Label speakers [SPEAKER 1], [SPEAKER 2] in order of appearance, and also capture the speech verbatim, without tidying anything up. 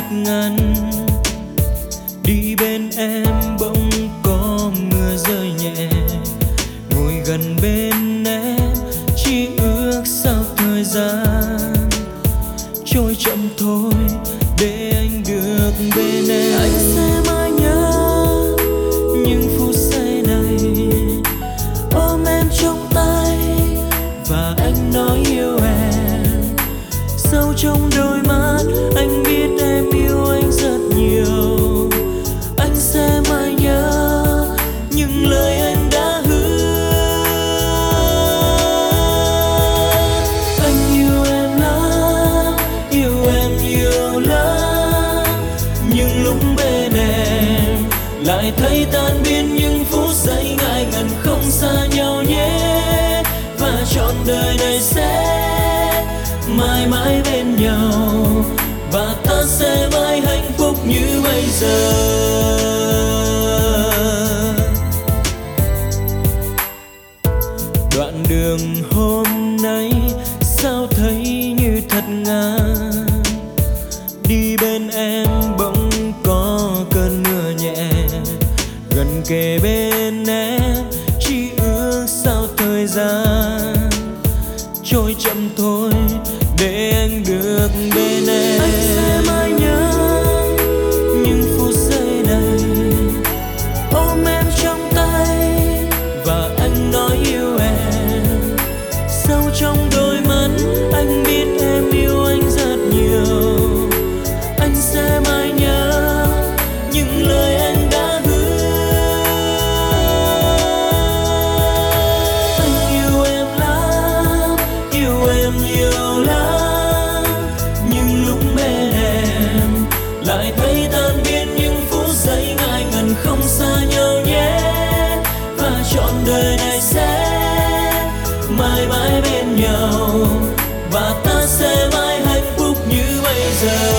[SPEAKER 1] ngăn. Đi bên em bỗng có mưa rơi nhẹ, ngồi gần bên em chỉ ước sao thời gian trôi chậm thôi để anh được bên em. Anh sẽ mãi nhớ những phút giây này, ôm em trong tay và anh nói yêu em. Sâu trong đôi mắt anh biết em yêu anh rất nhiều. Anh sẽ mãi nhớ những lời anh đã hứa. Anh yêu em lắm, yêu em nhiều lắm, nhưng lúc bên em lại thấy tan biến những phút giây ngại ngần không xa nhau nhé. Và trọn đời này sẽ mãi mãi bên nhau, và ta sẽ mãi hạnh phúc như bây giờ. Đoạn đường hôm nay sao thấy như thật ngàn. Đi bên em bỗng có cơn mưa nhẹ, gần kề bên em chỉ ước sao thời gian trôi chậm thôi để anh được bên em. Anh sẽ mãi nhớ những phút giây này, ôm em trong tay và anh nói yêu em. Sâu trong đôi mắt anh biết em yêu anh rất nhiều. Anh sẽ mãi nhớ những lời anh đã hứa. Anh yêu em lắm, yêu em nhiều lắm, nhưng lúc bên em lại thấy tan biến những phút giây ngại ngần không xa nhau nhé. Và trọn đời này sẽ mãi mãi bên nhau, và ta sẽ mãi hạnh phúc như bây giờ.